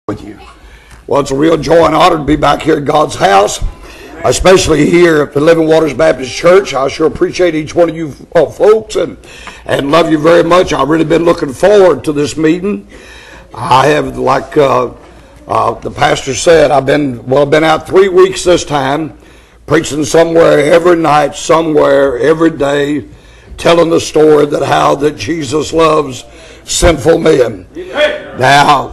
With you. Well, it's a real joy and honor to be back here at God's house, especially here at the Living Waters Baptist Church. I sure appreciate each one of you folks and love you very much. I've really been looking forward to this meeting. I have, like the pastor said, I've been out 3 weeks this time, preaching somewhere every night, somewhere every day, telling the story that Jesus loves sinful men. Now,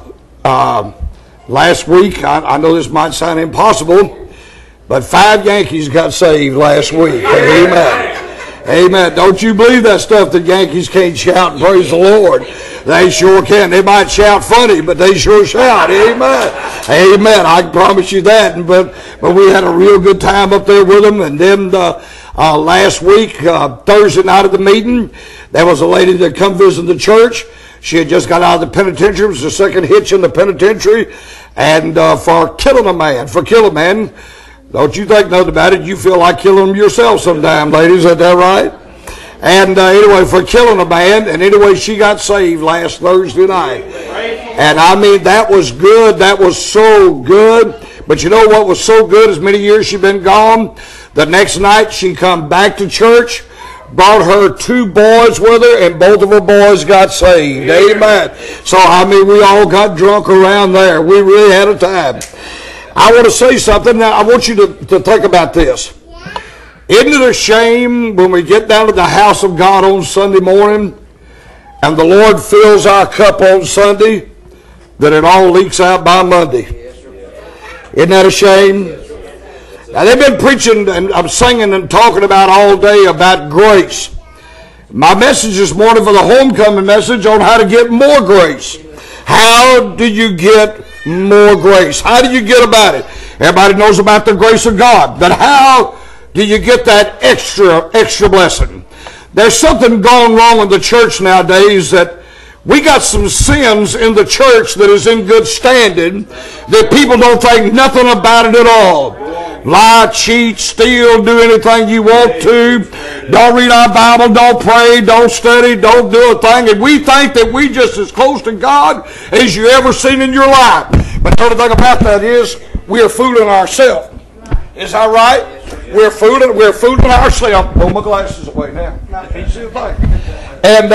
last week, I know this might sound impossible, but 5 Yankees got saved last week. Amen. Amen. Don't you believe that stuff that Yankees can't shout and praise the Lord? They sure can. They might shout funny, but they sure shout. Amen. Amen. I can promise you that. But we had a real good time up there with them. And then last week, Thursday night of the meeting, there was a lady that come visit the church. She had just got out of the penitentiary. It was the second hitch in the penitentiary. And for killing a man, don't you think nothing about it? You feel like killing them yourself sometime, ladies. Is that right? And anyway, for killing a man, and anyway, she got saved last Thursday night. And I mean, that was good. That was so good. But you know what was so good? As many years she'd been gone, the next night she come back to church, brought her 2 boys with her, and both of her boys got saved. Amen. So, I mean, we all got drunk around there. We really had a time. I want to say something. Now, I want you to think about this. Isn't it a shame when we get down to the house of God on Sunday morning and the Lord fills our cup on Sunday that it all leaks out by Monday? Isn't that a shame? Now, they've been preaching and I'm singing and talking about all day about grace. My message this morning for the homecoming message on how to get more grace. How do you get more grace? How do you get about it? Everybody knows about the grace of God, but how do you get that extra blessing? There's something going wrong in the church nowadays that we got some sins in the church that is in good standing that people don't think nothing about it at all. Lie, cheat, steal, do anything you want to. Don't read our Bible, don't pray, don't study, don't do a thing. And we think that we just as close to God as you ever seen in your life. But the only thing about that is we're fooling ourselves. Is that right? We're fooling ourselves. Pull my glasses away now. Can't see a thing. And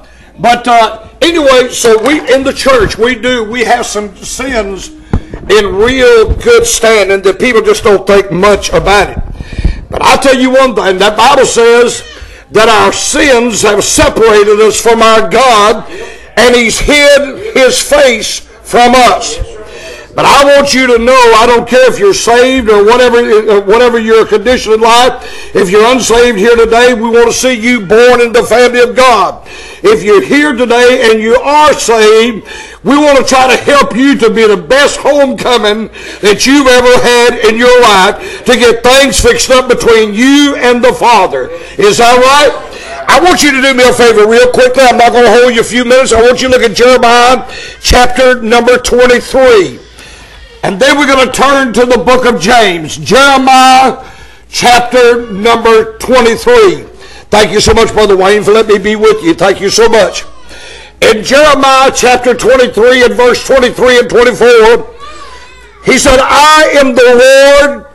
anyway, so we in the church we have some sins in real good standing that people just don't think much about it. But I'll tell you one thing, that Bible says that our sins have separated us from our God and He's hid His face from us. But I want you to know, I don't care if you're saved or whatever your condition in life. If you're unsaved here today, we want to see you born in the family of God. If you're here today and you are saved, we want to try to help you to be the best homecoming that you've ever had in your life to get things fixed up between you and the Father. Is that right? I want you to do me a favor real quickly. I'm not going to hold you a few minutes. I want you to look at Jeremiah chapter number 23. And then we're going to turn to the book of James. Jeremiah chapter number 23. Thank you so much, Brother Wayne, for letting me be with you. Thank you so much. In Jeremiah chapter 23 and verse 23 and 24, he said, I am the Lord,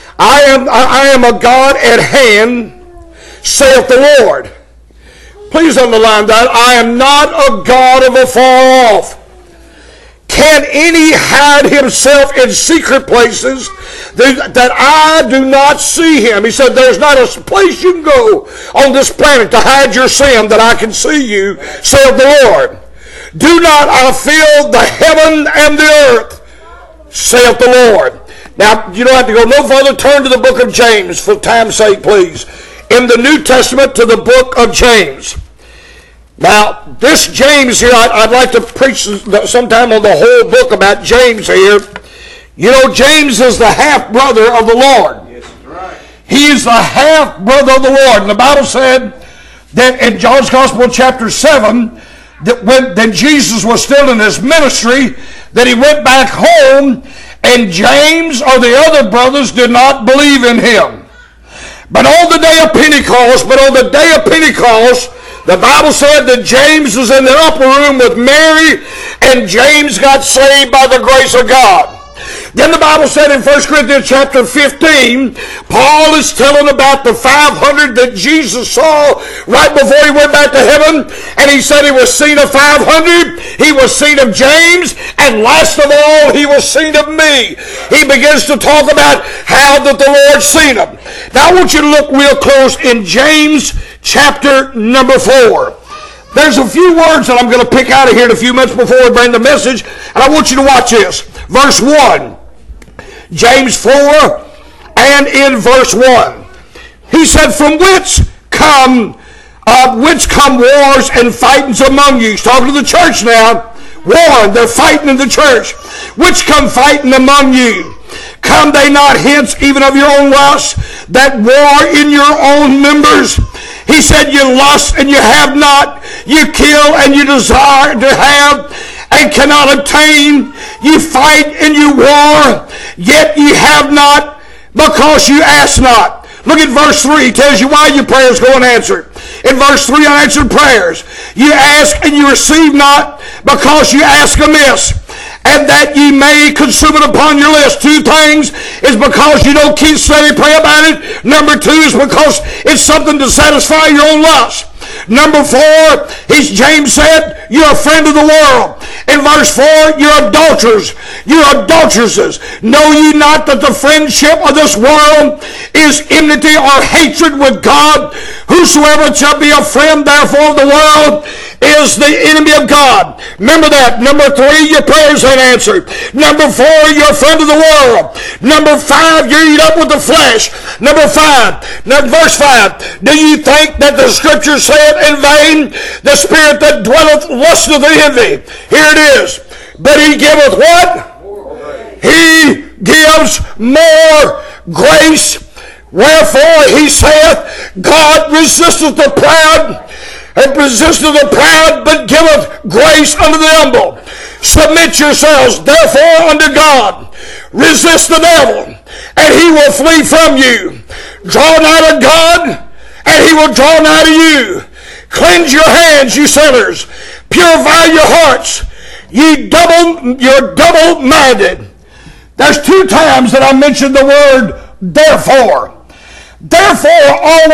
I am a God at hand, saith the Lord. Please underline that. I am not a God of afar off. Can any hide himself in secret places that I do not see him? He said, there's not a place you can go on this planet to hide your sin that I can see you, saith the Lord. Do not I fill the heaven and the earth, saith the Lord. Now, you don't have to go no further. Turn to the book of James for time's sake, please. In the New Testament to the book of James. Now, this James here, I'd like to preach sometime on the whole book about James here. You know, James is the half-brother of the Lord. Yes, right. He is the half-brother of the Lord. And the Bible said that in John's Gospel chapter 7, that when Jesus was still in his ministry, that he went back home, and James or the other brothers did not believe in him. But on the day of Pentecost, The Bible said that James was in the upper room with Mary, and James got saved by the grace of God. Then the Bible said in 1 Corinthians chapter 15, Paul is telling about the 500 that Jesus saw right before he went back to heaven. And he said he was seen of 500, he was seen of James, and last of all, he was seen of me. He begins to talk about how that the Lord seen him. Now I want you to look real close in James chapter number 4. There's a few words that I'm going to pick out of here in a few minutes before we bring the message, and I want you to watch this. Verse 1. James 4 and in verse 1. He said, from which come wars and fightings among you. He's talking to the church now. War, they're fighting in the church. Which come fighting among you? Come they not hence even of your own lust, that war in your own members? He said, you lust and you have not, you kill and you desire to have and cannot obtain, you fight and you war, yet ye have not, because you ask not. Look at verse 3. It tells you why your prayers go unanswered. In verse 3, unanswered prayers. You ask and you receive not, because you ask amiss, and that ye may consume it upon your list. Two things is because you don't keep steady pray about it. Number 2 is because it's something to satisfy your own lust. Number 4, James said, you're a friend of the world. In verse 4, you're adulterers. You're adulteresses. Know ye not that the friendship of this world is enmity or hatred with God? Whosoever shall be a friend therefore of the world is the enemy of God. Remember that. Number 3, your prayers ain't answered. Number 4, you're a friend of the world. Number 5, you eat up with the flesh. Number 5, verse 5, do you think that the scripture said in vain, the spirit that dwelleth lusteth envy? Here it is. But he giveth what? He gives more grace. Wherefore he saith, God resisteth the proud, and resisteth the proud, but giveth grace unto the humble. Submit yourselves therefore unto God. Resist the devil, and he will flee from you. Draw nigh to God, and he will draw nigh to you. Cleanse your hands, you sinners. Purify your hearts, you're double-minded. There's 2 times that I mentioned the word therefore. Therefore, all